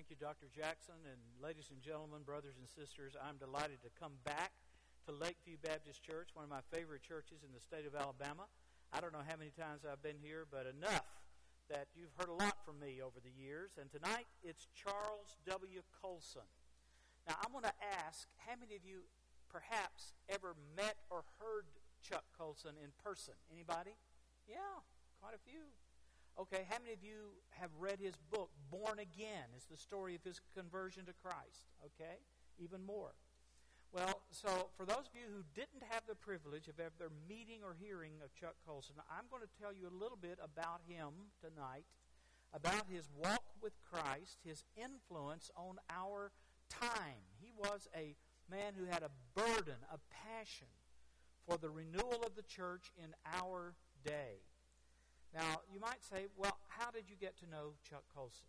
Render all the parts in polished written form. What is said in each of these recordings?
Thank you, Dr. Jackson, and ladies and gentlemen, brothers and sisters, I'm delighted to come back to Lakeview Baptist Church, one of my favorite churches in the state of Alabama. I don't know how many times I've been here, but enough that you've heard a lot from me over the years. And tonight, it's Charles W. Colson. Now, I'm going to ask, how many of you perhaps ever met or heard Chuck Colson in person? Anybody? Yeah, quite a few. Okay, how many of you have read his book, Born Again? It's the story of his conversion to Christ. Okay, even more. Well, so for those of you who didn't have the privilege of ever meeting or hearing of Chuck Colson, I'm going to tell you a little bit about him tonight, about his walk with Christ, his influence on our time. He was a man who had a burden, a passion for the renewal of the church in our day. Now, you might say, well, how did you get to know Chuck Colson?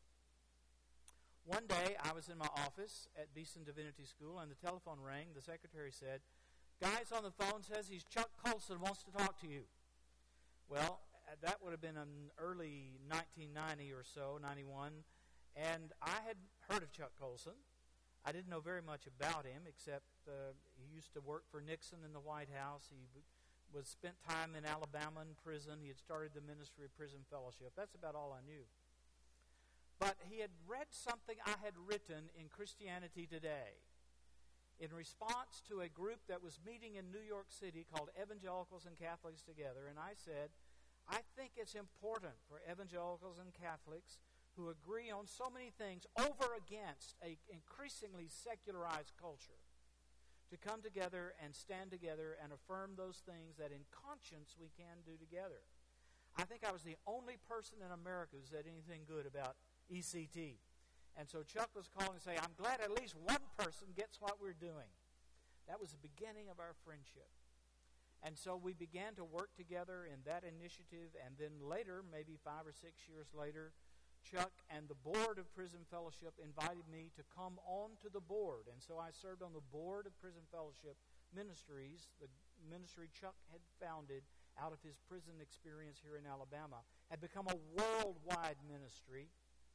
One day, I was in my office at Beeson Divinity School, and the telephone rang. The secretary said, "Guy's on the phone, says he's Chuck Colson, wants to talk to you." Well, that would have been in early 1990 or so, 91, and I had heard of Chuck Colson. I didn't know very much about him, except he used to work for Nixon in the White House. He was spent time in Alabama in prison. He had started the ministry of Prison Fellowship. That's about all I knew. But he had read something I had written in Christianity Today in response to a group that was meeting in New York City called Evangelicals and Catholics Together. And I said, I think it's important for evangelicals and Catholics who agree on so many things over against an increasingly secularized culture to come together and stand together and affirm those things that in conscience we can do together. I think I was the only person in America who said anything good about ECT. And so Chuck was calling and saying, I'm glad at least one person gets what we're doing. That was the beginning of our friendship. And so we began to work together in that initiative, and then later, maybe 5 or 6 years later, Chuck and the board of Prison Fellowship invited me to come on to the board. And so I served on the board of Prison Fellowship Ministries, the ministry Chuck had founded out of his prison experience here in Alabama, had become a worldwide ministry,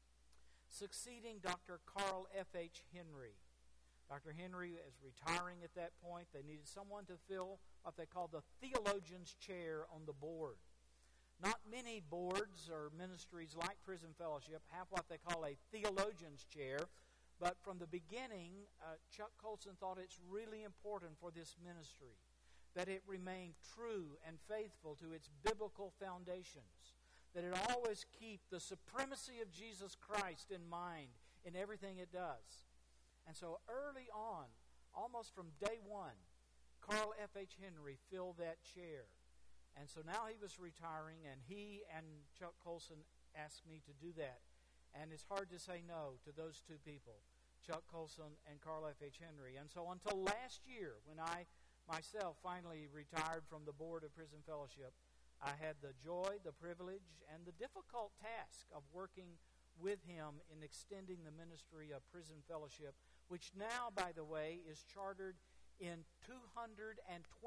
succeeding Dr. Carl F.H. Henry. Dr. Henry is retiring at that point. They needed someone to fill what they call the theologian's chair on the board. Not many boards or ministries like Prison Fellowship have what they call a theologian's chair, but from the beginning, Chuck Colson thought it's really important for this ministry that it remain true and faithful to its biblical foundations, that it always keep the supremacy of Jesus Christ in mind in everything it does. And so early on, almost from day one, Carl F.H. Henry filled that chair. And so now he was retiring, and he and Chuck Colson asked me to do that. And it's hard to say no to those two people, Chuck Colson and Carl F.H. Henry. And so until last year, when I myself finally retired from the board of Prison Fellowship, I had the joy, the privilege, and the difficult task of working with him in extending the ministry of Prison Fellowship, which now, by the way, is chartered in 221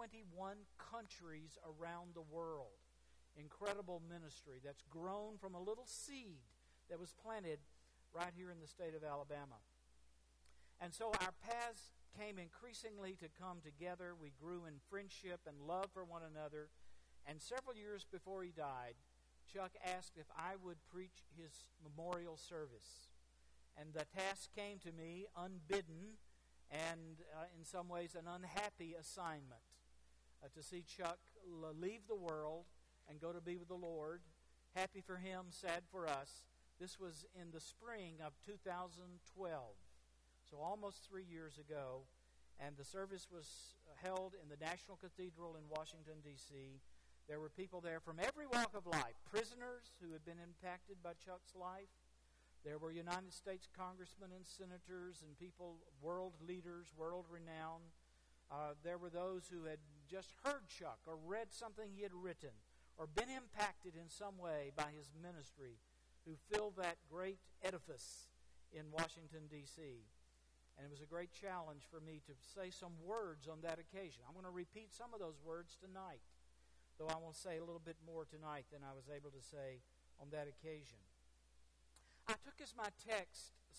countries around the world. Incredible ministry that's grown from a little seed that was planted right here in the state of Alabama. And so our paths came increasingly to come together. We grew in friendship and love for one another. And several years before he died, Chuck asked if I would preach his memorial service. And the task came to me unbidden, and in some ways an unhappy assignment, to see Chuck leave the world and go to be with the Lord. Happy for him, sad for us. This was in the spring of 2012, so almost 3 years ago, and the service was held in the National Cathedral in Washington, D.C. There were people there from every walk of life, prisoners who had been impacted by Chuck's life. There were United States congressmen and senators and people, world leaders, world renowned. There were those who had just heard Chuck or read something he had written or been impacted in some way by his ministry, who filled that great edifice in Washington, D.C. And it was a great challenge for me to say some words on that occasion. I'm going to repeat some of those words tonight, though I will say a little bit more tonight than I was able to say on that occasion. I took as my text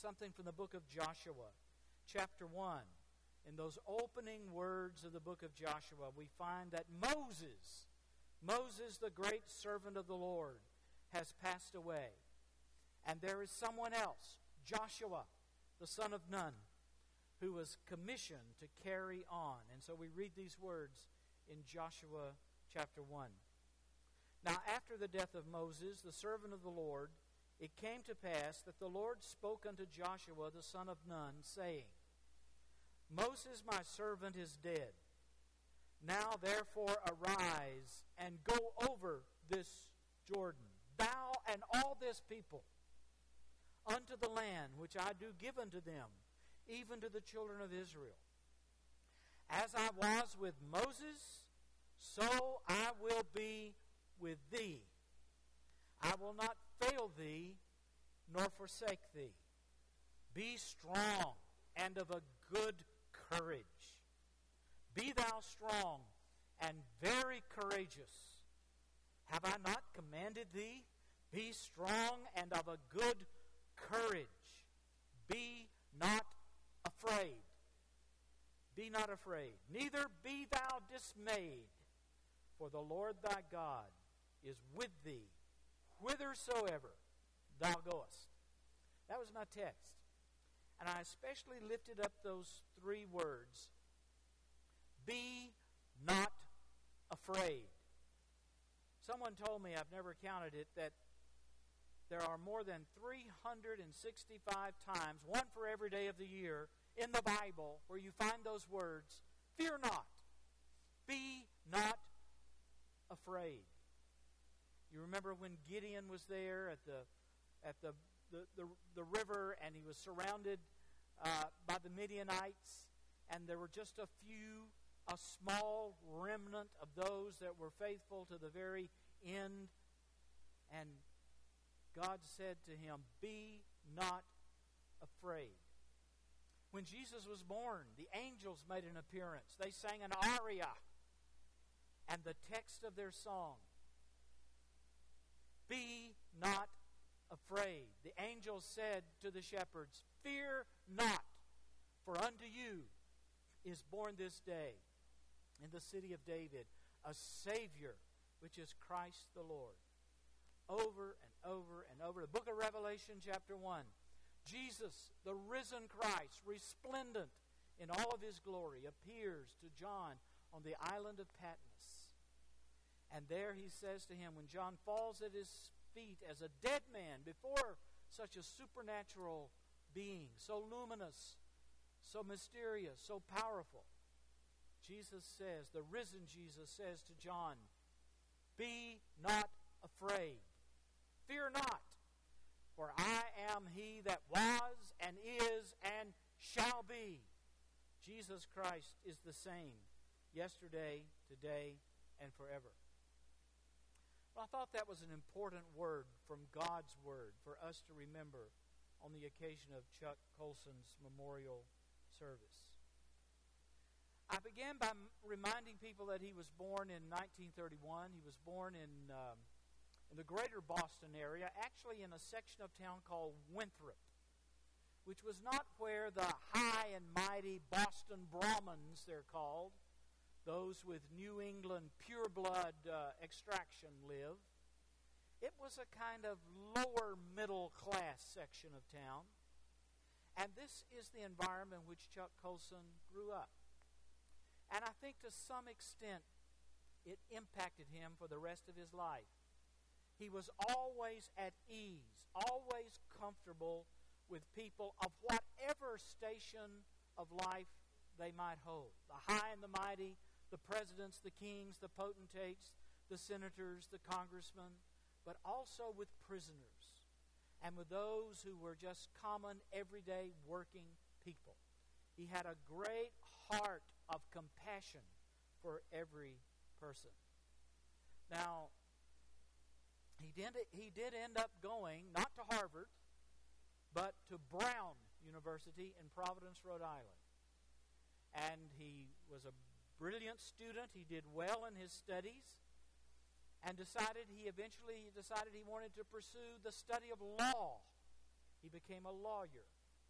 something from the book of Joshua, chapter 1. In those opening words of the book of Joshua, we find that Moses, the great servant of the Lord, has passed away. And there is someone else, Joshua, the son of Nun, who was commissioned to carry on. And so we read these words in Joshua chapter 1. Now, after the death of Moses, the servant of the Lord, it came to pass that the Lord spoke unto Joshua, the son of Nun, saying, Moses, my servant, is dead. Now, therefore, arise and go over this Jordan, thou and all this people, unto the land which I do give unto them, even to the children of Israel. As I was with Moses, so I will be with thee. I will not fail thee, nor forsake thee. Be strong and of a good courage. Be thou strong and very courageous. Have I not commanded thee? Be strong and of a good courage. Be not afraid. Be not afraid. Neither be thou dismayed. For the Lord thy God is with thee, whithersoever thou goest. That was my text. And I especially lifted up those three words. Be not afraid. Someone told me, I've never counted it, that there are more than 365 times, one for every day of the year, in the Bible where you find those words, fear not, be not afraid. You remember when Gideon was there at the river, and he was surrounded by the Midianites, and there were just a small remnant of those that were faithful to the very end, and God said to him, be not afraid. When Jesus was born, the angels made an appearance. They sang an aria, and the text of their song, be not afraid. The angels said to the shepherds, fear not, for unto you is born this day in the city of David a Savior, which is Christ the Lord. Over and over and over. The book of Revelation chapter 1. Jesus, the risen Christ, resplendent in all of his glory, appears to John on the island of Patmos. And there he says to him, when John falls at his feet as a dead man before such a supernatural being, so luminous, so mysterious, so powerful, Jesus says, the risen Jesus says to John, be not afraid. Fear not, for I am he that was and is and shall be. Jesus Christ is the same yesterday, today, and forever. Well, I thought that was an important word from God's Word for us to remember on the occasion of Chuck Colson's memorial service. I began by reminding people that he was born in 1931. He was born in the greater Boston area, actually in a section of town called Winthrop, which was not where the high and mighty Boston Brahmins, they're called, those with New England pure blood extraction, live. It was a kind of lower middle class section of town. And this is the environment in which Chuck Colson grew up. And I think to some extent it impacted him for the rest of his life. He was always at ease, always comfortable with people of whatever station of life they might hold. The high and the mighty, the presidents, the kings, the potentates, the senators, the congressmen, but also with prisoners and with those who were just common, everyday, working people. He had a great heart of compassion for every person. Now, he did end up going, not to Harvard, but to Brown University in Providence, Rhode Island. And he was a brilliant student. He did well in his studies, and he eventually decided he wanted to pursue the study of law. He became a lawyer.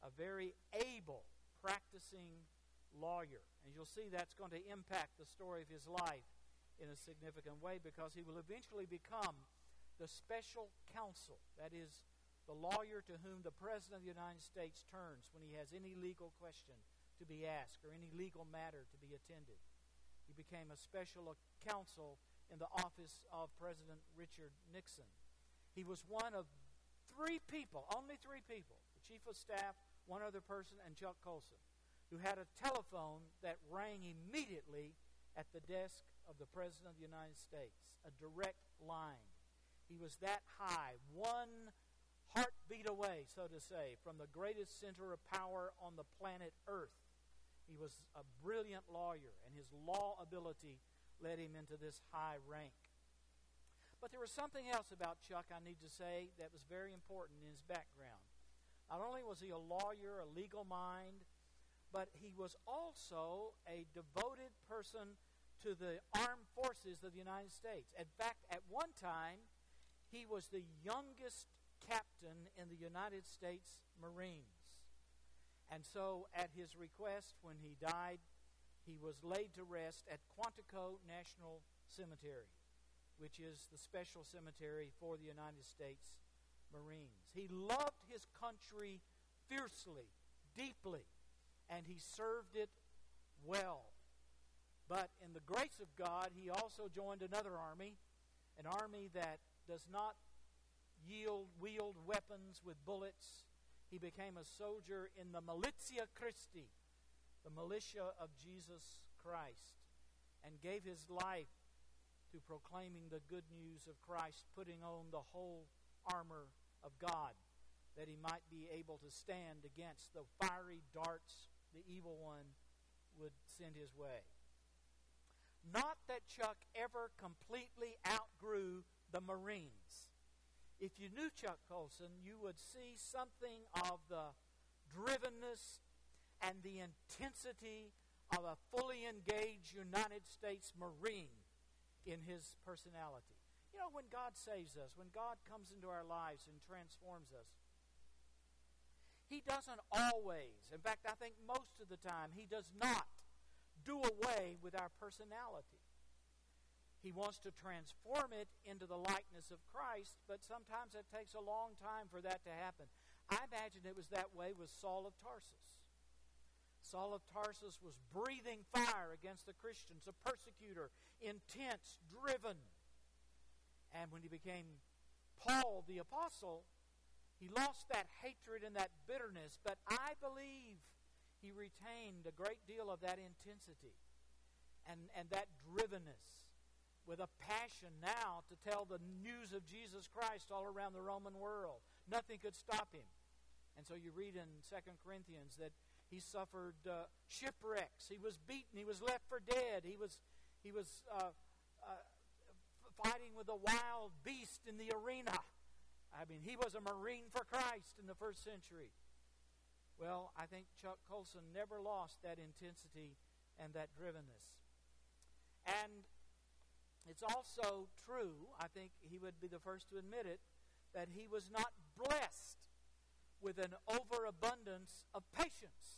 a very able practicing lawyer. And you'll see that's going to impact the story of his life in a significant way, because he will eventually become the special counsel. That is, the lawyer to whom the President of the United States turns when he has any legal question to be asked or any legal matter to be attended. He became a special counsel in the office of President Richard Nixon. He was one of three people, only three people, the chief of staff, one other person, and Chuck Colson, who had a telephone that rang immediately at the desk of the President of the United States, a direct line. He was that high, one heartbeat away, so to say, from the greatest center of power on the planet Earth. He was a brilliant lawyer, and his law ability led him into this high rank. But there was something else about Chuck, I need to say, that was very important in his background. Not only was he a lawyer, a legal mind, but he was also a devoted person to the armed forces of the United States. In fact, at one time, he was the youngest captain in the United States Marines. And so, at his request, when he died, he was laid to rest at Quantico National Cemetery, which is the special cemetery for the United States Marines. He loved his country fiercely, deeply, and he served it well. But in the grace of God, he also joined another army, an army that does not wield weapons with bullets. He became a soldier in the Militia Christi, the militia of Jesus Christ, and gave his life to proclaiming the good news of Christ, putting on the whole armor of God, that he might be able to stand against the fiery darts the evil one would send his way. Not that Chuck ever completely outgrew the Marines. If you knew Chuck Colson, you would see something of the drivenness and the intensity of a fully engaged United States Marine in his personality. You know, when God saves us, when God comes into our lives and transforms us, he doesn't always, in fact, I think most of the time, he does not do away with our personality. He wants to transform it into the likeness of Christ, but sometimes it takes a long time for that to happen. I imagine it was that way with Saul of Tarsus. Saul of Tarsus was breathing fire against the Christians, a persecutor, intense, driven. And when he became Paul the Apostle, he lost that hatred and that bitterness, but I believe he retained a great deal of that intensity and that drivenness, with a passion now to tell the news of Jesus Christ all around the Roman world. Nothing could stop him. And so you read in 2 Corinthians that he suffered shipwrecks. He was beaten. He was left for dead. He was fighting with a wild beast in the arena. I mean, he was a Marine for Christ in the first century. Well, I think Chuck Colson never lost that intensity and that drivenness. And it's also true, I think he would be the first to admit it, that he was not blessed with an overabundance of patience.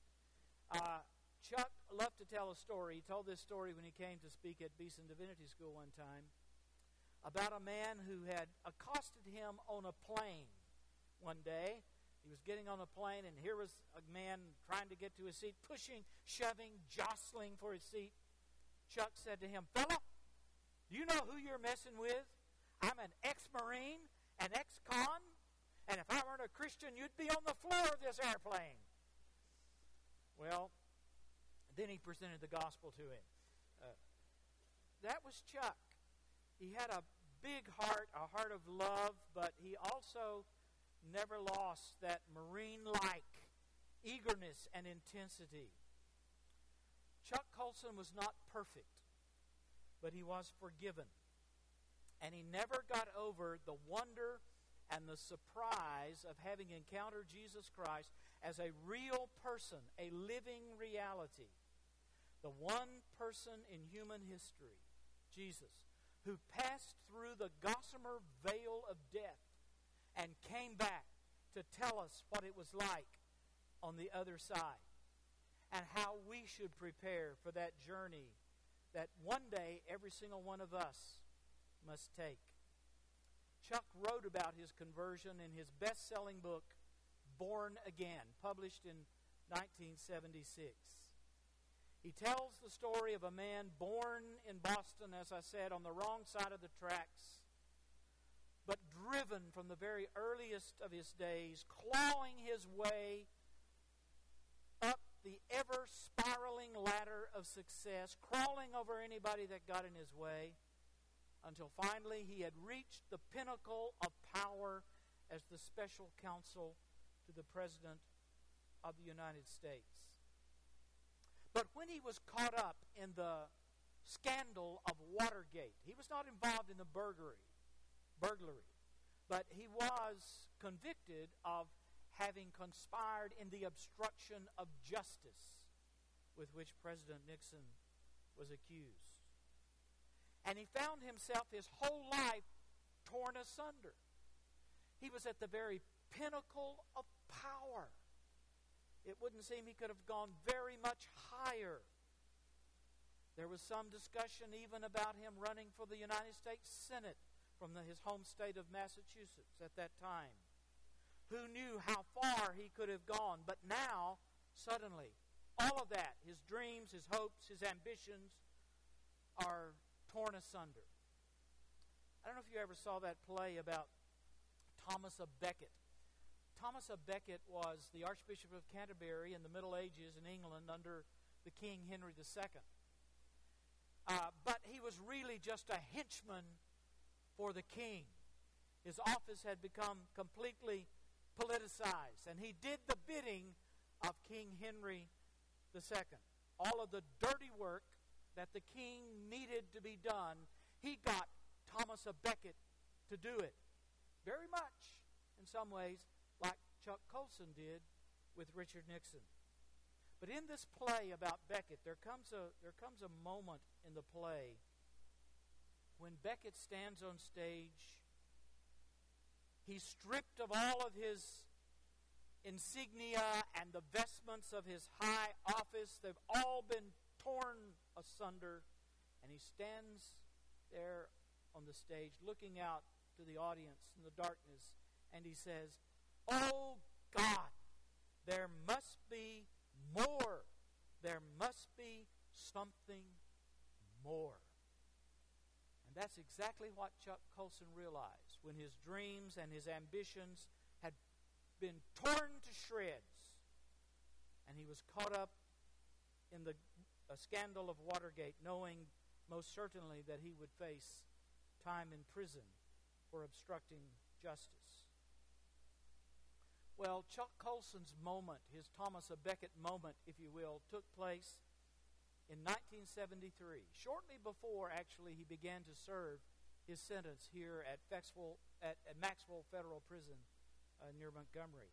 Chuck loved to tell a story. He told this story when he came to speak at Beeson Divinity School one time about a man who had accosted him on a plane one day. He was getting on a plane, and here was a man trying to get to his seat, pushing, shoving, jostling for his seat. Chuck said to him, "Fella, do you know who you're messing with? I'm an ex-Marine, an ex-con, and if I weren't a Christian, you'd be on the floor of this airplane." Well, then he presented the gospel to him. That was Chuck. He had a big heart, a heart of love, but he also never lost that Marine-like eagerness and intensity. Chuck Colson was not perfect, but he was forgiven. And he never got over the wonder and the surprise of having encountered Jesus Christ as a real person, a living reality. The one person in human history, Jesus, who passed through the gossamer veil of death and came back to tell us what it was like on the other side, and how we should prepare for that journey that one day every single one of us must take. Chuck wrote about his conversion in his best-selling book, Born Again, published in 1976. He tells the story of a man born in Boston, as I said, on the wrong side of the tracks, but driven from the very earliest of his days, clawing his way up the ever-spiraling ladder of success, crawling over anybody that got in his way, until finally he had reached the pinnacle of power as the special counsel to the President of the United States. But when he was caught up in the scandal of Watergate, he was not involved in the burglary, but he was convicted of having conspired in the obstruction of justice with which President Nixon was accused. And he found himself his whole life torn asunder. He was at the very pinnacle of power. It wouldn't seem he could have gone very much higher. There was some discussion even about him running for the United States Senate from his home state of Massachusetts at that time. Who knew how far he could have gone? But now, suddenly, all of that, his dreams, his hopes, his ambitions, are torn asunder. I don't know if you ever saw that play about Thomas à Becket. Thomas à Becket was the Archbishop of Canterbury in the Middle Ages in England under the King Henry II. But he was really just a henchman for the king. His office had become completely politicized, and he did the bidding of King Henry II. All of the dirty work that the king needed to be done, he got Thomas à Becket to do it. Very much, in some ways, like Chuck Colson did with Richard Nixon. But in this play about Becket, there comes a moment in the play when Becket stands on stage. He's stripped of all of his insignia and the vestments of his high office. They've all been torn asunder, and he stands there on the stage looking out to the audience in the darkness, and he says, "Oh God, there must be more. There must be something more." And that's exactly what Chuck Colson realized when his dreams and his ambitions had been torn to shreds, and he was caught up in the scandal of Watergate, knowing most certainly that he would face time in prison for obstructing justice. Well, Chuck Colson's moment, his Thomas à Becket moment, if you will, took place in 1973, shortly before, actually, he began to serve his sentence here at Maxwell Federal Prison near Montgomery.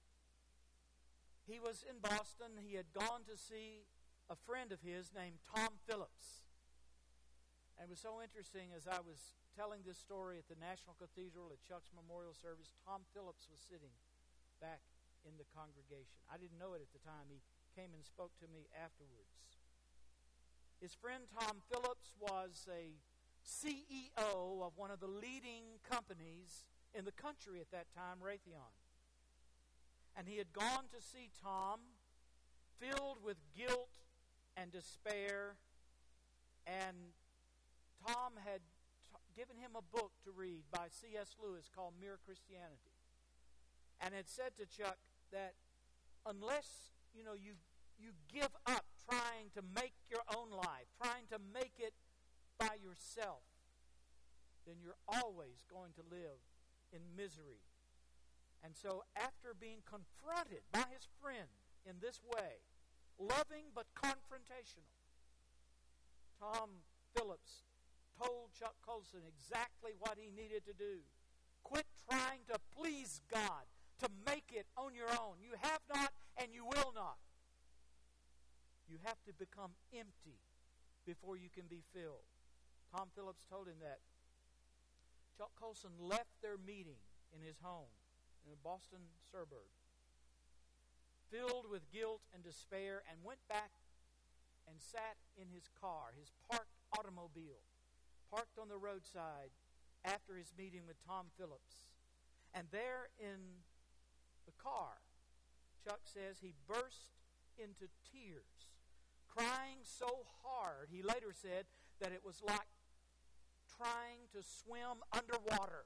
He was in Boston. He had gone to see a friend of his named Tom Phillips. And it was so interesting, as I was telling this story at the National Cathedral at Chuck's memorial service, Tom Phillips was sitting back in the congregation. I didn't know it at the time. He came and spoke to me afterwards. His friend Tom Phillips was a CEO of one of the leading companies in the country at that time, Raytheon. And he had gone to see Tom, filled with guilt and despair, and Tom had given him a book to read by C.S. Lewis called Mere Christianity, and had said to Chuck that unless you give up trying to make your own life, trying to make it by yourself, then you're always going to live in misery. And so after being confronted by his friend in this way, loving but confrontational, Tom Phillips told Chuck Colson exactly what he needed to do. Quit trying to please God, to make it on your own. You have not and you will not. You have to become empty before you can be filled. Tom Phillips told him that. Chuck Colson left their meeting in his home in a Boston suburb. filled with guilt and despair, and went back and sat in his car, his parked automobile, parked on the roadside after his meeting with Tom Phillips. And there in the car, Chuck says he burst into tears, crying so hard, he later said, that it was like trying to swim underwater.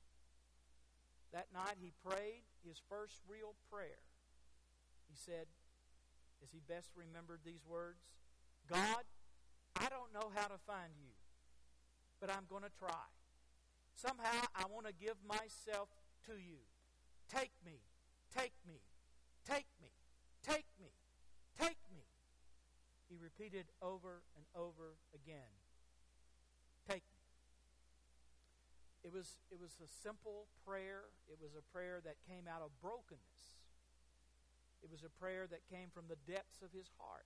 That night he prayed his first real prayer. He said, as he best remembered these words, God, I don't know how to find you, but I'm going to try. Somehow I want to give myself to you. Take me, take me, take me, take me, take me. He repeated over and over again, take me. It was a simple prayer. It was a prayer that came out of brokenness. It was a prayer that came from the depths of his heart.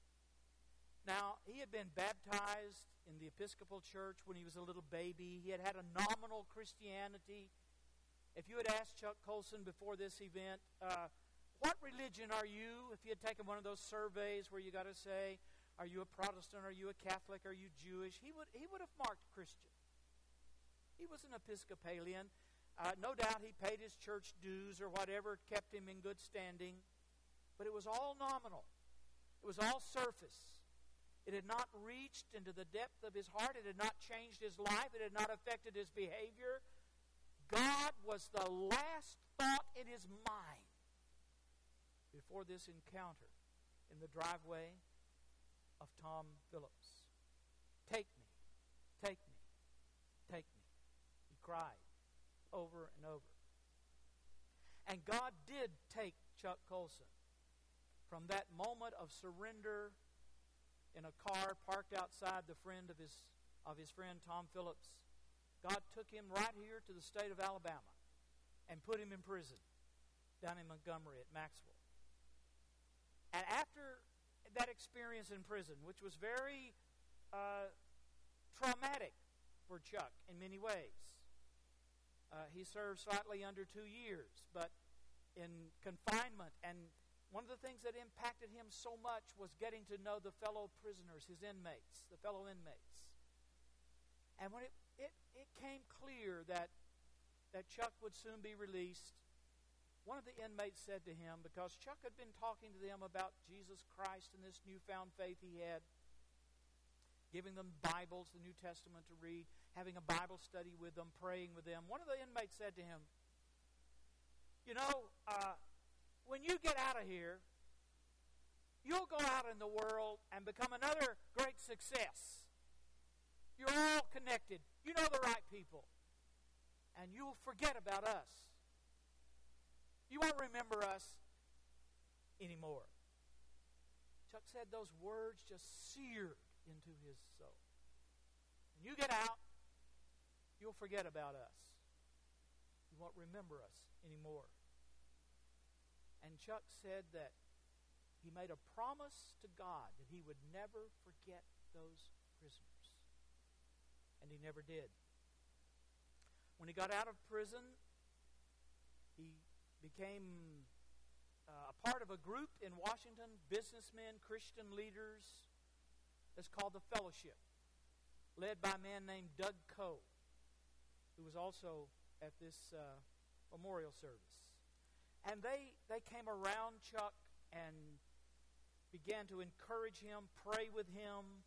Now, he had been baptized in the Episcopal Church when he was a little baby. He had had a nominal Christianity. If you had asked Chuck Colson before this event, what religion are you? If you had taken one of those surveys where you got to say, are you a Protestant, are you a Catholic, are you Jewish? He would have marked Christian. He was an Episcopalian. No doubt he paid his church dues or whatever kept him in good standing. But it was all nominal. It was all surface. It had not reached into the depth of his heart. It had not changed his life. It had not affected his behavior. God was the last thought in his mind before this encounter in the driveway of Tom Phillips. Take me, take me, take me. He cried over and over. And God did take Chuck Colson from that moment of surrender in a car parked outside the friend of his friend Tom Phillips. God took him right here to the state of Alabama and put him in prison down in Montgomery at Maxwell. And after that experience in prison, which was very traumatic for Chuck in many ways, he served slightly under 2 years, but in confinement. And one of the things that impacted him so much was getting to know the fellow prisoners, his inmates, the fellow inmates. And when it came clear that Chuck would soon be released, one of the inmates said to him, because Chuck had been talking to them about Jesus Christ and this newfound faith he had, giving them Bibles, the New Testament to read, having a Bible study with them, praying with them. One of the inmates said to him, when you get out of here, you'll go out in the world and become another great success. You're all connected. You know the right people. And you'll forget about us. You won't remember us anymore. Chuck said those words just seared into his soul. When you get out, you'll forget about us. You won't remember us anymore. And Chuck said that he made a promise to God that he would never forget those prisoners. And he never did. When he got out of prison, he became a part of a group in Washington, businessmen, Christian leaders, that's called the Fellowship, led by a man named Doug Coe, who was also at this memorial service. And they came around Chuck and began to encourage him, pray with him,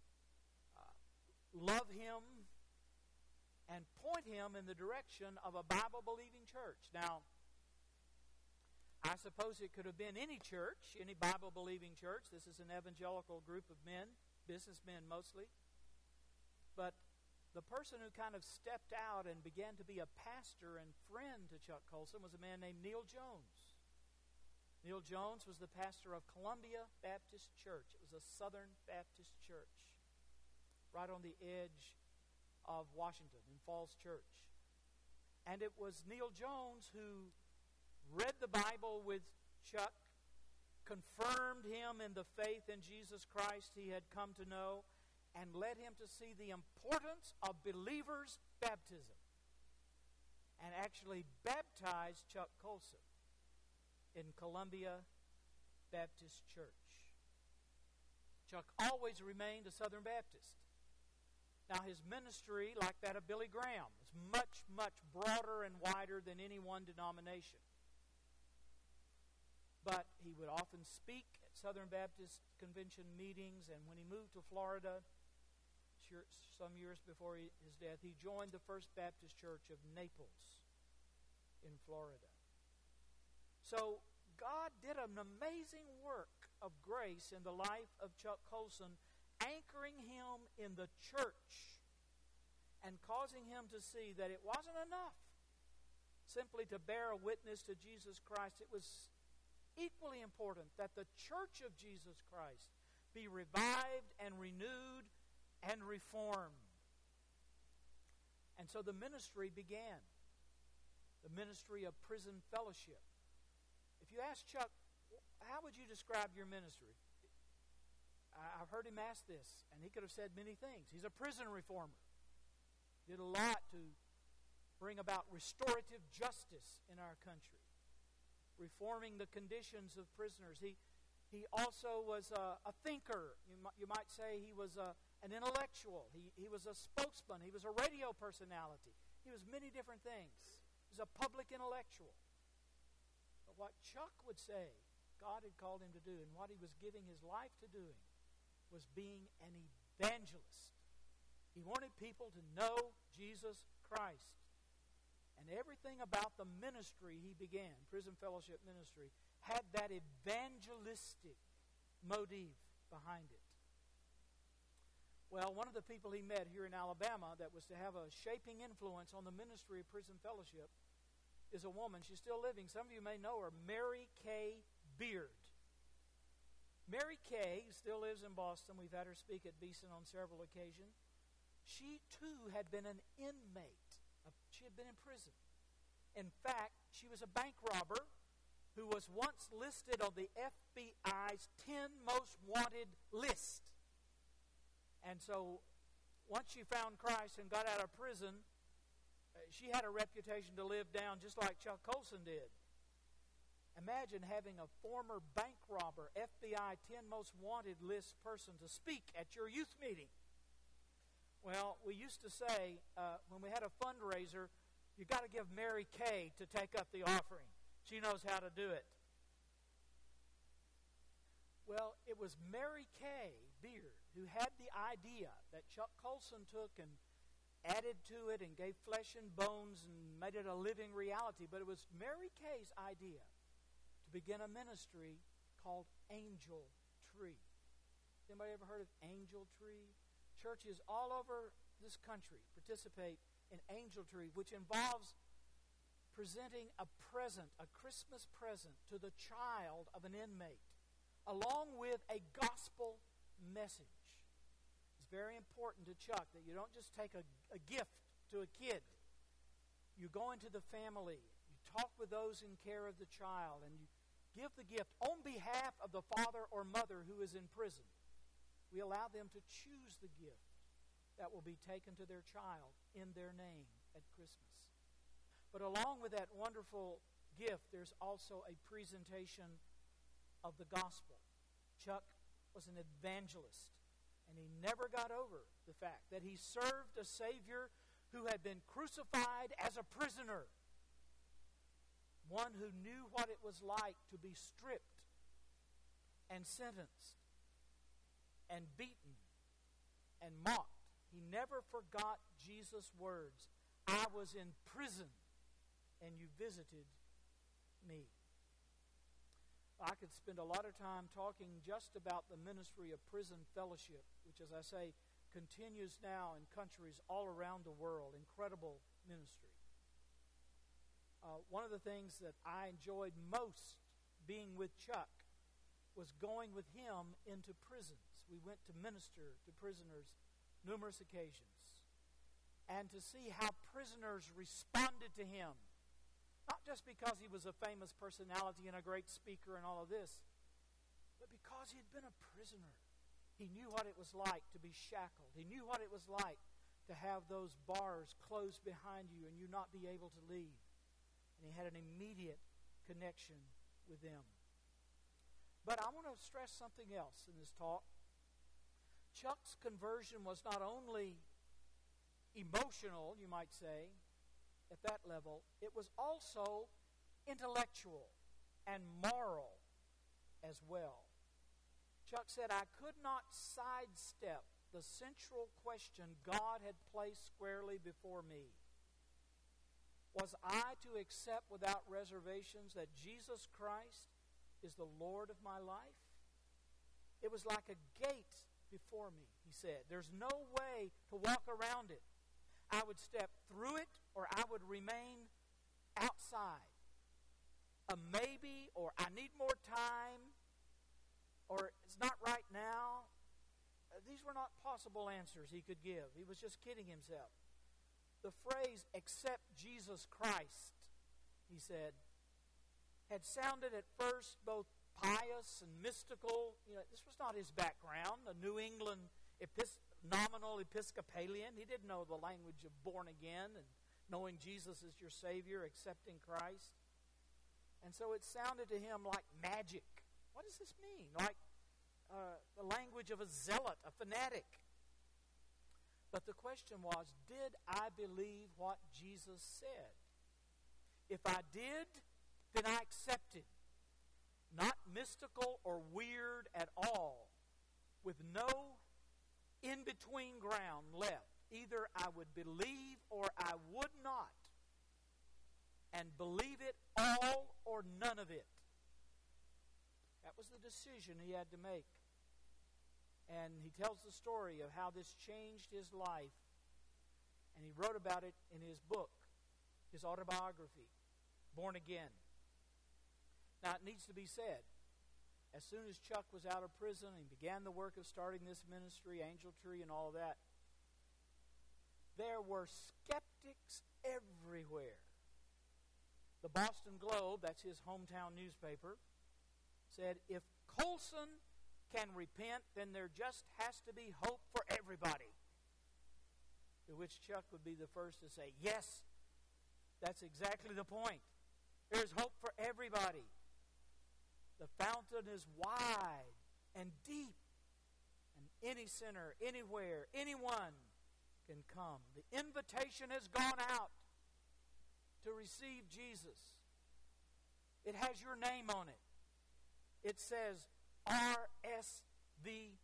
love him, and point him in the direction of a Bible-believing church. Now, I suppose it could have been any church, any Bible-believing church. This is an evangelical group of men, businessmen mostly. But the person who kind of stepped out and began to be a pastor and friend to Chuck Colson was a man named Neil Jones. Neil Jones was the pastor of Columbia Baptist Church. It was a Southern Baptist church right on the edge of Washington in Falls Church. And it was Neil Jones who read the Bible with Chuck, confirmed him in the faith in Jesus Christ he had come to know, and led him to see the importance of believers' baptism, and actually baptized Chuck Colson in Columbia Baptist Church. Chuck always remained a Southern Baptist. Now, his ministry, like that of Billy Graham, is much, much broader and wider than any one denomination. But he would often speak at Southern Baptist Convention meetings, and when he moved to Florida, some years before his death, he joined the First Baptist Church of Naples in Florida. So, God did an amazing work of grace in the life of Chuck Colson, anchoring him in the church and causing him to see that it wasn't enough simply to bear a witness to Jesus Christ. It was equally important that the church of Jesus Christ be revived and renewed and reformed. And so the ministry began, the ministry of prison fellowship. If you ask Chuck, how would you describe your ministry? I've heard him ask this, and he could have said many things. He's a prison reformer. Did a lot to bring about restorative justice in our country, reforming the conditions of prisoners. He also was a thinker. You might say he was an intellectual. He was a spokesman. He was a radio personality. He was many different things. He was a public intellectual. But what Chuck would say God had called him to do and what he was giving his life to doing was being an evangelist. He wanted people to know Jesus Christ. And everything about the ministry he began, Prison Fellowship Ministry, had that evangelistic motive behind it. Well, one of the people he met here in Alabama that was to have a shaping influence on the ministry of Prison Fellowship is a woman. She's still living. Some of you may know her, Mary Kay Beard. Mary Kay still lives in Boston. We've had her speak at Beeson on several occasions. She, too, had been an inmate. She had been in prison. In fact, she was a bank robber who was once listed on the FBI's 10 most wanted list. And so, once she found Christ and got out of prison, she had a reputation to live down just like Chuck Colson did. Imagine having a former bank robber, FBI 10 most wanted list person to speak at your youth meeting. Well, we used to say when we had a fundraiser, you got to give Mary Kay to take up the offering. She knows how to do it. Well, it was Mary Kay Beard who had the idea that Chuck Colson took and added to it and gave flesh and bones and made it a living reality. But it was Mary Kay's idea to begin a ministry called Angel Tree. Anybody ever heard of Angel Tree? Churches all over this country participate in Angel Tree, which involves presenting a present, a Christmas present, to the child of an inmate, along with a gospel message. It's very important to Chuck that you don't just take a gift to a kid. You go into the family, you talk with those in care of the child, and you give the gift on behalf of the father or mother who is in prison. We allow them to choose the gift that will be taken to their child in their name at Christmas. But along with that wonderful gift, there's also a presentation of the gospel. Chuck was an evangelist, and he never got over the fact that he served a Savior who had been crucified as a prisoner, one who knew what it was like to be stripped and sentenced and beaten and mocked. He never forgot Jesus' words, "I was in prison and you visited me." I could spend a lot of time talking just about the ministry of prison fellowship, which, as I say, continues now in countries all around the world. Incredible ministry. One of the things that I enjoyed most being with Chuck was going with him into prisons. We went to minister to prisoners numerous occasions, and to see how prisoners responded to him. Not just because he was a famous personality and a great speaker and all of this, but because he had been a prisoner. He knew what it was like to be shackled. He knew what it was like to have those bars closed behind you and you not be able to leave. And he had an immediate connection with them. But I want to stress something else in this talk. Chuck's conversion was not only emotional, you might say, at that level, it was also intellectual and moral as well. Chuck said, I could not sidestep the central question God had placed squarely before me. Was I to accept without reservations that Jesus Christ is the Lord of my life? It was like a gate before me, he said. There's no way to walk around it. I would step through it or I would remain outside. A maybe, or I need more time, or it's not right now. These were not possible answers he could give. He was just kidding himself. The phrase, accept Jesus Christ, he said, had sounded at first both pious and mystical. This was not his background, a New England nominal Episcopalian. He didn't know the language of born again and knowing Jesus as your Savior, accepting Christ. And so it sounded to him like magic. What does this mean? Like the language of a zealot, a fanatic. But the question was, did I believe what Jesus said? If I did, then I accepted. Not mystical or weird at all, with no in-between ground left. Either I would believe or I would not. And believe it all or none of it. That was the decision he had to make. And he tells the story of how this changed his life. And he wrote about it in his book, his autobiography, Born Again. Now, it needs to be said, as soon as Chuck was out of prison and began the work of starting this ministry, Angel Tree and all of that, there were skeptics everywhere. The Boston Globe, that's his hometown newspaper, said, if Colson can repent, then there just has to be hope for everybody. To which Chuck would be the first to say, yes, that's exactly the point. There's hope for everybody. The fountain is wide and deep, and any sinner, anywhere, anyone can come. The invitation has gone out to receive Jesus. It has your name on it. It says RSVP.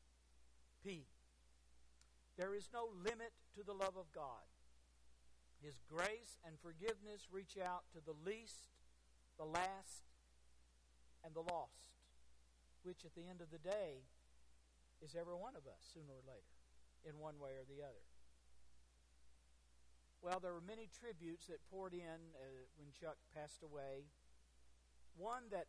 There is no limit to the love of God. His grace and forgiveness reach out to the least, the last, and the lost, which at the end of the day is every one of us sooner or later, in one way or the other. Well, there were many tributes that poured in when Chuck passed away. One that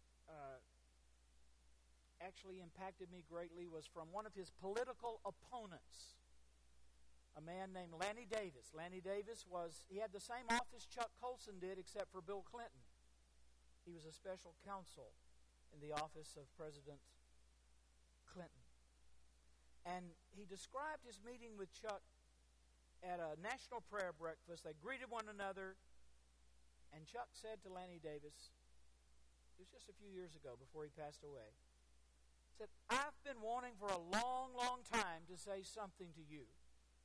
actually impacted me greatly was from one of his political opponents, a man named Lanny Davis. Lanny Davis he had the same office Chuck Colson did, except for Bill Clinton. He was a special counsel in the office of President Clinton. And he described his meeting with Chuck at a national prayer breakfast. They greeted one another, and Chuck said to Lanny Davis, it was just a few years ago before he passed away, said, I've been wanting for a long, long time to say something to you.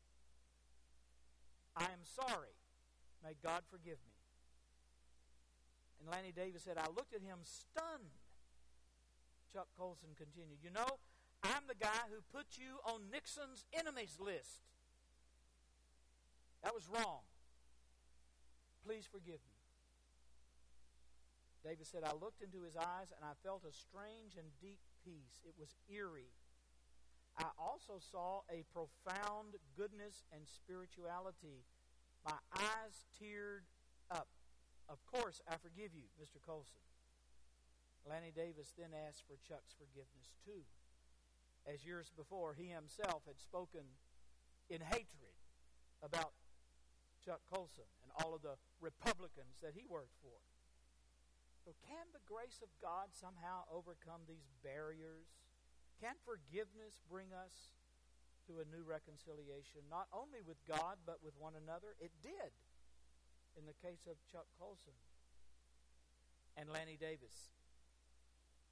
I am sorry. May God forgive me. And Lanny Davis said, I looked at him stunned. Chuck Colson continued, you know, I'm the guy who put you on Nixon's enemies list. That was wrong. Please forgive me. Davis said, I looked into his eyes and I felt a strange and deep peace. It was eerie. I also saw a profound goodness and spirituality. My eyes teared up. Of course, I forgive you, Mr. Colson. Lanny Davis then asked for Chuck's forgiveness too. As years before, he himself had spoken in hatred about Chuck Colson and all of the Republicans that he worked for. So can the grace of God somehow overcome these barriers? Can forgiveness bring us to a new reconciliation, not only with God, but with one another? It did in the case of Chuck Colson and Lanny Davis.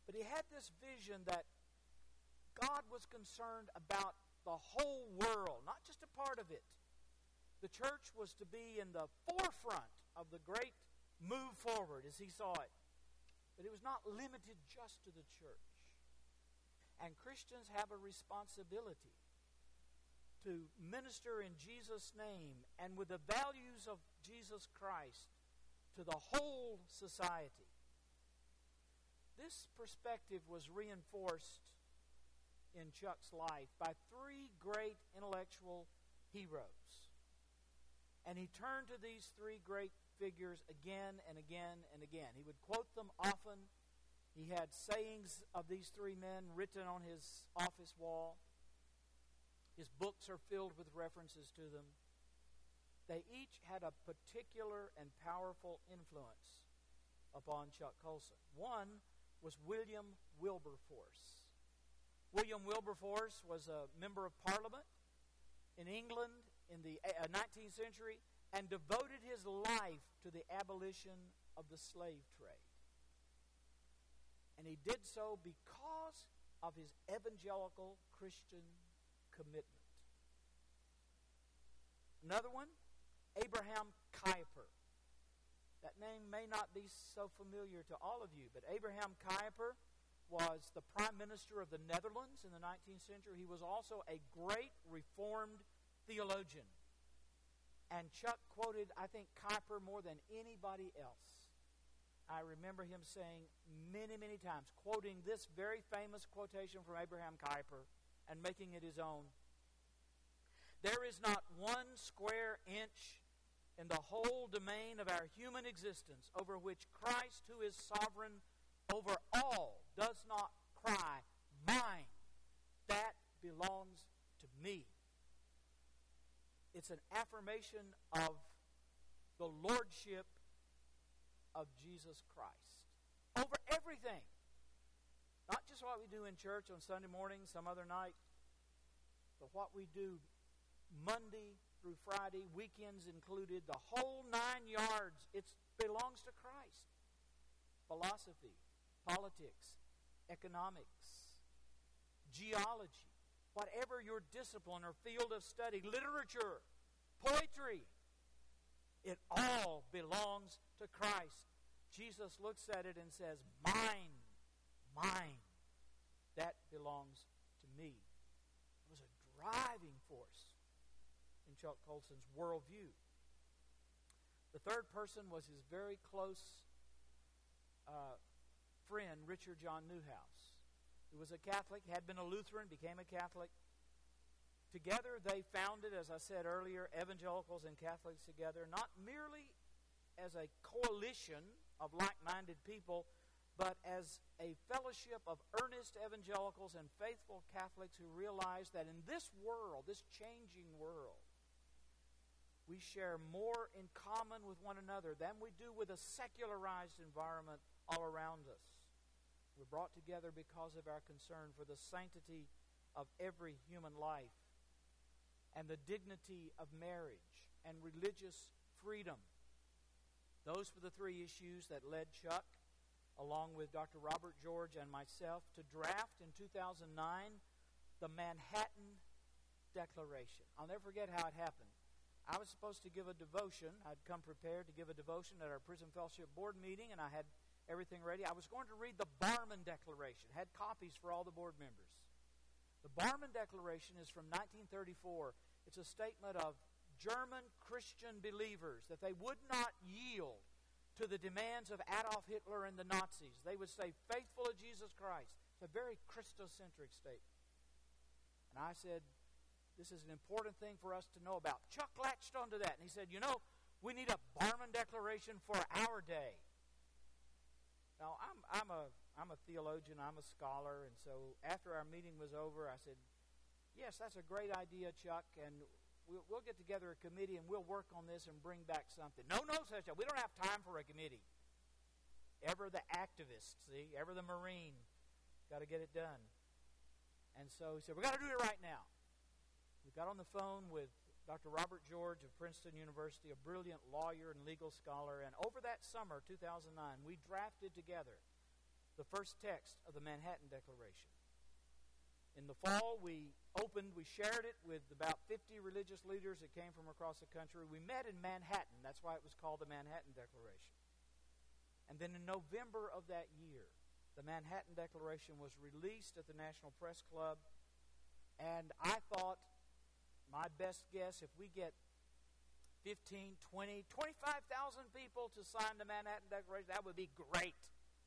But he had this vision that God was concerned about the whole world, not just a part of it. The church was to be in the forefront of the great move forward as he saw it. But it was not limited just to the church. And Christians have a responsibility to minister in Jesus' name and with the values of Jesus Christ to the whole society. This perspective was reinforced in Chuck's life by three great intellectual heroes. And he turned to these three great figures again and again and again. He would quote them often. He had sayings of these three men written on his office wall. His books are filled with references to them. They each had a particular and powerful influence upon Chuck Colson. One was William Wilberforce. William Wilberforce was a member of Parliament in England in the 19th century and devoted his life to the abolition of the slave trade. And he did so because of his evangelical Christian commitment. Another one, Abraham Kuyper. That name may not be so familiar to all of you, but Abraham Kuyper was the Prime Minister of the Netherlands in the 19th century. He was also a great Reformed theologian. And Chuck quoted, I think, Kuyper more than anybody else. I remember him saying many, many times, quoting this very famous quotation from Abraham Kuyper and making it his own. There is not one square inch in the whole domain of our human existence over which Christ, who is sovereign over all, does not cry, mine, that belongs to me. It's an affirmation of the lordship of Jesus Christ over everything. Not just what we do in church on Sunday morning, some other night, but what we do Monday through Friday, weekends included, the whole 9 yards. It belongs to Christ. Philosophy, politics, economics, geology, whatever your discipline or field of study, literature, poetry, it all belongs to Christ. Jesus looks at it and says, mine, mine, that belongs to me. It was a driving force in Chuck Colson's worldview. The third person was his very close friend, Richard John Newhouse, who was a Catholic, had been a Lutheran, became a Catholic. Together they founded, as I said earlier, evangelicals and Catholics together, not merely as a coalition of like-minded people, but as a fellowship of earnest evangelicals and faithful Catholics who realize that in this world, this changing world, we share more in common with one another than we do with a secularized environment all around us. We're brought together because of our concern for the sanctity of every human life and the dignity of marriage and religious freedom. Those were the three issues that led Chuck, along with Dr. Robert George and myself, to draft in 2009 the Manhattan Declaration. I'll never forget how it happened. I was supposed to give a devotion. I'd come prepared to give a devotion at our Prison Fellowship Board meeting, and I had everything ready. I was going to read the Barmen Declaration, had copies for all the board members. The Barmen Declaration is from 1934. It's a statement of German Christian believers that they would not yield to the demands of Adolf Hitler and the Nazis. They would stay faithful to Jesus Christ. It's a very Christocentric statement. And I said, this is an important thing for us to know about. Chuck latched onto that, and he said, we need a Barmen Declaration for our day. Now, I'm a theologian, I'm a scholar, and so after our meeting was over, I said, yes, that's a great idea, Chuck, and we'll get together a committee and we'll work on this and bring back something. No, such a, we don't have time for a committee. Ever the activist, see, ever the Marine, got to get it done. And so he said, we've got to do it right now. We got on the phone with Dr. Robert George of Princeton University, a brilliant lawyer and legal scholar, and over that summer, 2009, we drafted together the first text of the Manhattan Declaration. In the fall, we shared it with about 50 religious leaders that came from across the country. We met in Manhattan. That's why it was called the Manhattan Declaration. And then in November of that year, the Manhattan Declaration was released at the National Press Club. And I thought, my best guess, if we get 15, 20, 25,000 people to sign the Manhattan Declaration, that would be great.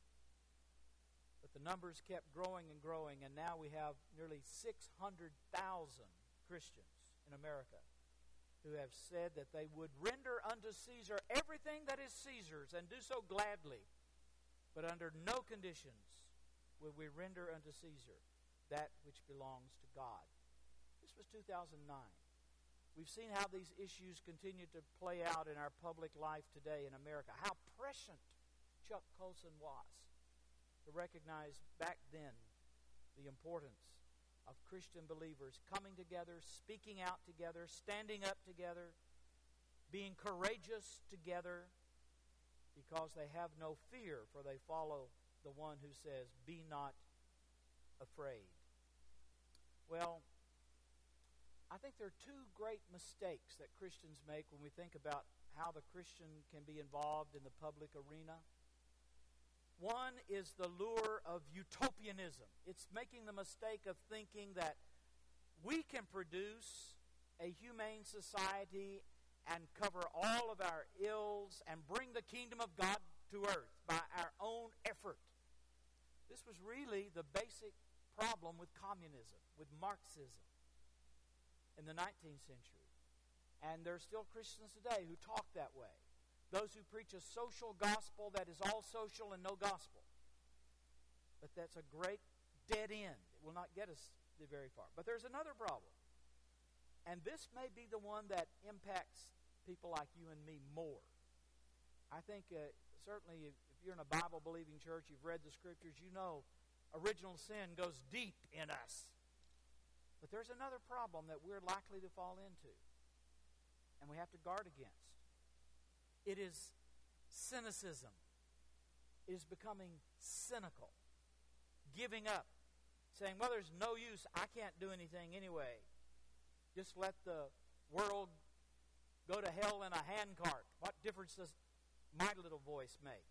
But the numbers kept growing and growing, and now we have nearly 600,000 Christians in America who have said that they would render unto Caesar everything that is Caesar's, and do so gladly. But under no conditions will we render unto Caesar that which belongs to God. This was 2009. We've seen how these issues continue to play out in our public life today in America. How prescient Chuck Colson was to recognize back then the importance of Christian believers coming together, speaking out together, standing up together, being courageous together, because they have no fear, for they follow the one who says, "Be not afraid." Well, I think there are two great mistakes that Christians make when we think about how the Christian can be involved in the public arena. One is the lure of utopianism. It's making the mistake of thinking that we can produce a humane society and cover all of our ills and bring the kingdom of God to earth by our own effort. This was really the basic problem with communism, with Marxism in the 19th century. And there are still Christians today who talk that way. Those who preach a social gospel that is all social and no gospel. But that's a great dead end. It will not get us very far. But there's another problem. And this may be the one that impacts people like you and me more. I think certainly if you're in a Bible-believing church, you've read the Scriptures, you know original sin goes deep in us. But there's another problem that we're likely to fall into, and we have to guard against. It is cynicism. It is becoming cynical. Giving up. Saying, well, there's no use. I can't do anything anyway. Just let the world go to hell in a handcart. What difference does my little voice make?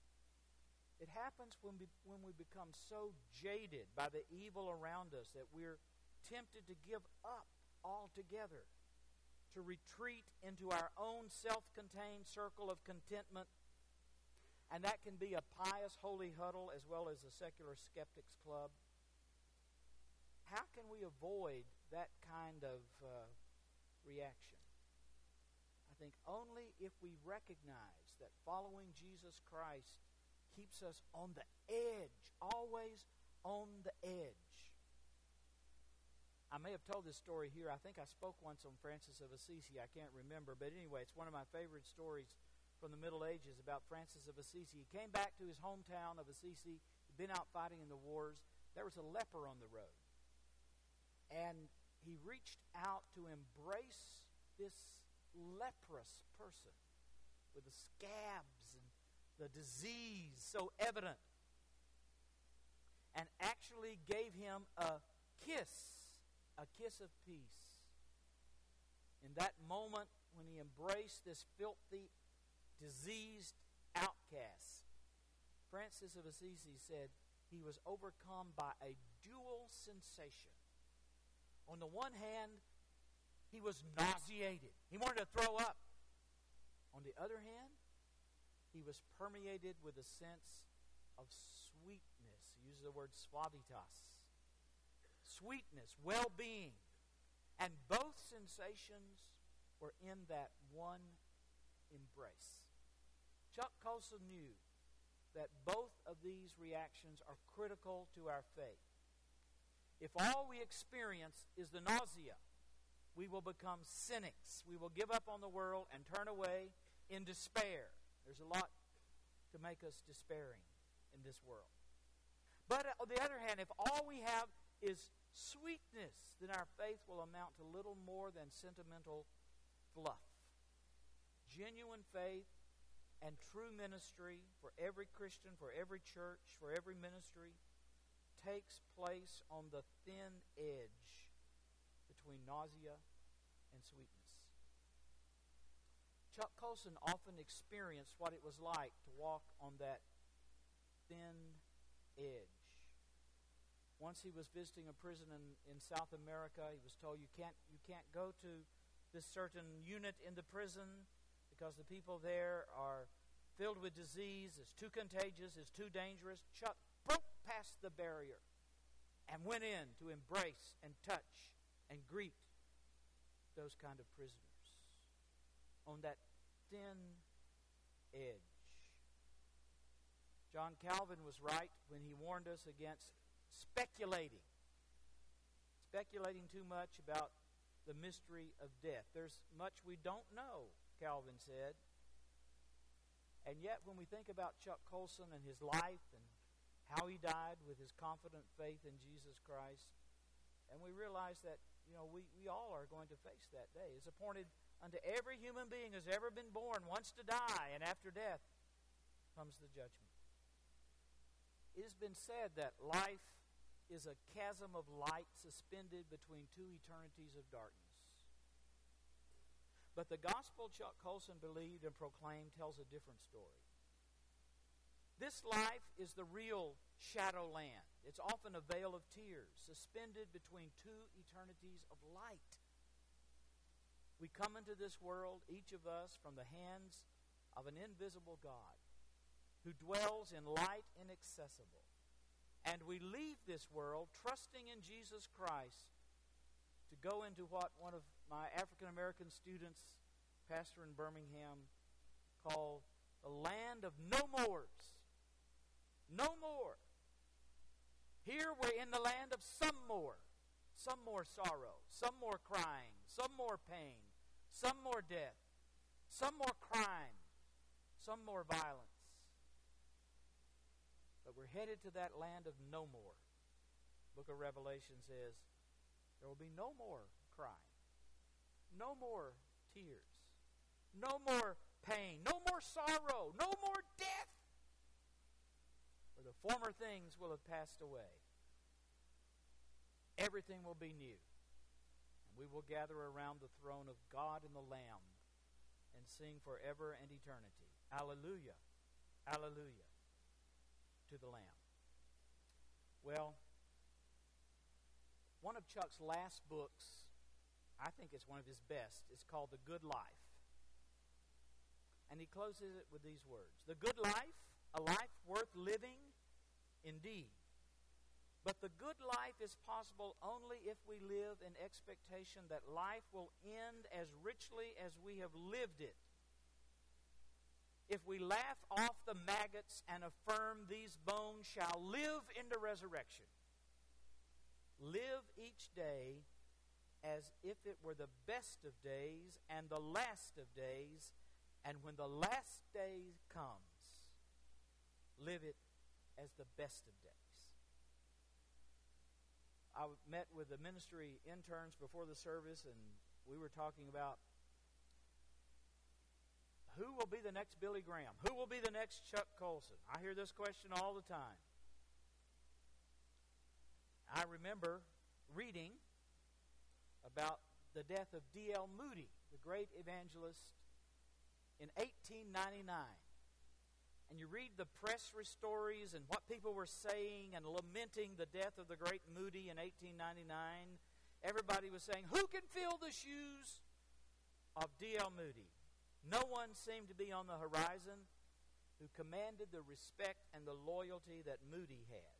It happens when we become so jaded by the evil around us that we're tempted to give up altogether, to retreat into our own self-contained circle of contentment. And that can be a pious holy huddle as well as a secular skeptics club. How can we avoid that kind of reaction? I think only if we recognize that following Jesus Christ keeps us on the edge, always on the edge. I may have told this story here. I think I spoke once on Francis of Assisi. I can't remember. But anyway, it's one of my favorite stories from the Middle Ages about Francis of Assisi. He came back to his hometown of Assisi. He'd been out fighting in the wars. There was a leper on the road. And he reached out to embrace this leprous person with the scabs and the disease so evident, and actually gave him a kiss of peace. In that moment, when he embraced this filthy, diseased outcast, Francis of Assisi said he was overcome by a dual sensation. On the one hand, he was nauseated. He wanted to throw up. On the other hand, he was permeated with a sense of sweetness. He uses the word suavitas. Sweetness, well-being. And both sensations were in that one embrace. Chuck Colson knew that both of these reactions are critical to our faith. If all we experience is the nausea, we will become cynics. We will give up on the world and turn away in despair. There's a lot to make us despairing in this world. But on the other hand, if all we have is sweetness, then our faith will amount to little more than sentimental fluff. Genuine faith and true ministry for every Christian, for every church, for every ministry takes place on the thin edge between nausea and sweetness. Chuck Colson often experienced what it was like to walk on that thin edge. Once he was visiting a prison in South America. He was told, you can't go to this certain unit in the prison because the people there are filled with disease. It's too contagious. It's too dangerous. Chuck broke past the barrier and went in to embrace and touch and greet those kind of prisoners on that thin edge. John Calvin was right when he warned us against speculating too much about the mystery of death. There's much we don't know, Calvin said. And yet when we think about Chuck Colson and his life and how he died with his confident faith in Jesus Christ, and we realize that, we all are going to face that day. It's appointed unto every human being who's ever been born once to die, and after death comes the judgment. It has been said that life is a chasm of light suspended between two eternities of darkness. But the gospel Chuck Colson believed and proclaimed tells a different story. This life is the real shadowland. It's often a veil of tears, suspended between two eternities of light. We come into this world, each of us, from the hands of an invisible God who dwells in light inaccessible. And we leave this world trusting in Jesus Christ to go into what one of my African-American students, pastor in Birmingham, called the land of no mores. No more. Here we're in the land of some more. Some more sorrow, some more crying, some more pain, some more death, some more crime, some more violence. But we're headed to that land of no more. The book of Revelation says there will be no more crying, no more tears, no more pain, no more sorrow, no more death. For the former things will have passed away. Everything will be new. And we will gather around the throne of God and the Lamb and sing forever and eternity. Alleluia, alleluia to the Lamb. Well, one of Chuck's last books, I think it's one of his best, is called The Good Life. And he closes it with these words. The good life, a life worth living, indeed. But the good life is possible only if we live in expectation that life will end as richly as we have lived it. If we laugh off the maggots and affirm these bones shall live into resurrection, live each day as if it were the best of days and the last of days, and when the last day comes, live it as the best of days. I met with the ministry interns before the service, and we were talking about who will be the next Billy Graham? Who will be the next Chuck Colson? I hear this question all the time. I remember reading about the death of D.L. Moody, the great evangelist, in 1899. And you read the press stories and what people were saying and lamenting the death of the great Moody in 1899. Everybody was saying, who can fill the shoes of D.L. Moody? No one seemed to be on the horizon who commanded the respect and the loyalty that Moody had.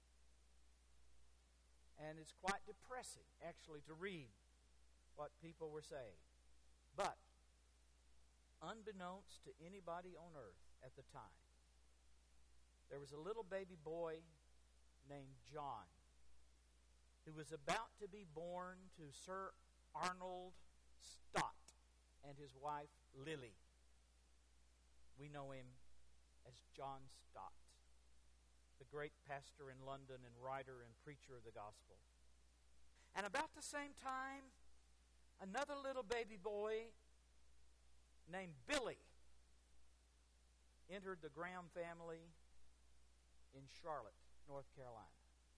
And it's quite depressing, actually, to read what people were saying. But, unbeknownst to anybody on earth at the time, there was a little baby boy named John who was about to be born to Sir Arnold Stott and his wife Lily. We know him as John Stott, the great pastor in London and writer and preacher of the gospel. And about the same time, another little baby boy named Billy entered the Graham family in Charlotte, North Carolina.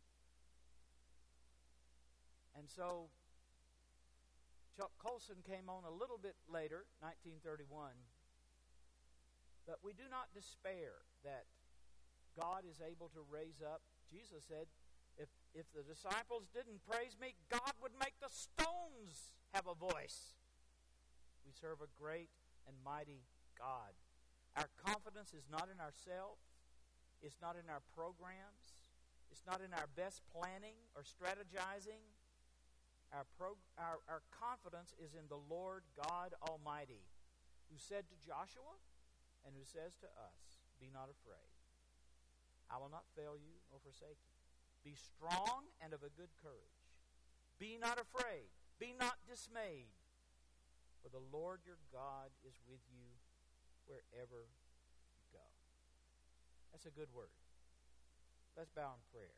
And so Chuck Colson came on a little bit later, 1931. But we do not despair that God is able to raise up. Jesus said, if the disciples didn't praise me, God would make the stones have a voice. We serve a great and mighty God. Our confidence is not in ourselves. It's not in our programs. It's not in our best planning or strategizing. Our confidence is in the Lord God Almighty, who said to Joshua and who says to us, be not afraid. I will not fail you nor forsake you. Be strong and of a good courage. Be not afraid. Be not dismayed. For the Lord your God is with you wherever you go. That's a good word. Let's bow in prayer.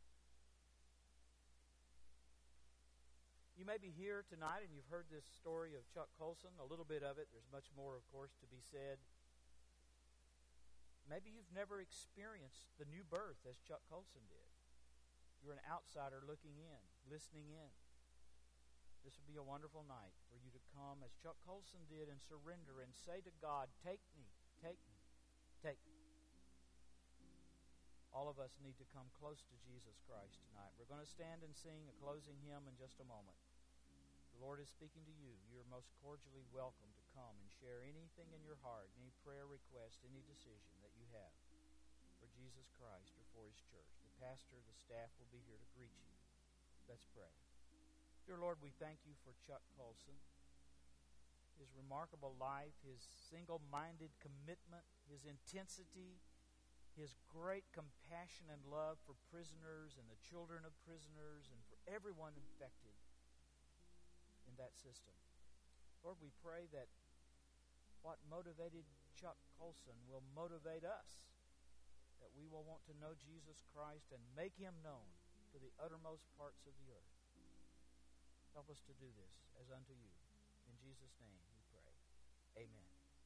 You may be here tonight and you've heard this story of Chuck Colson, a little bit of it. There's much more, of course, to be said. Maybe you've never experienced the new birth as Chuck Colson did. You're an outsider looking in, listening in. This would be a wonderful night for you to come as Chuck Colson did and surrender and say to God, take me, take me, take me. All of us need to come close to Jesus Christ tonight. We're going to stand and sing a closing hymn in just a moment. The Lord is speaking to you. You're most cordially welcome to come and share anything in your heart, any prayer request, any decision that you have for Jesus Christ or for His church. The pastor, the staff will be here to greet you. Let's pray. Dear Lord, we thank you for Chuck Colson, his remarkable life, his single-minded commitment, his intensity, his great compassion and love for prisoners and the children of prisoners and for everyone infected in that system. Lord, we pray that what motivated Chuck Colson will motivate us, that we will want to know Jesus Christ and make Him known to the uttermost parts of the earth. Help us to do this as unto you. In Jesus' name we pray. Amen.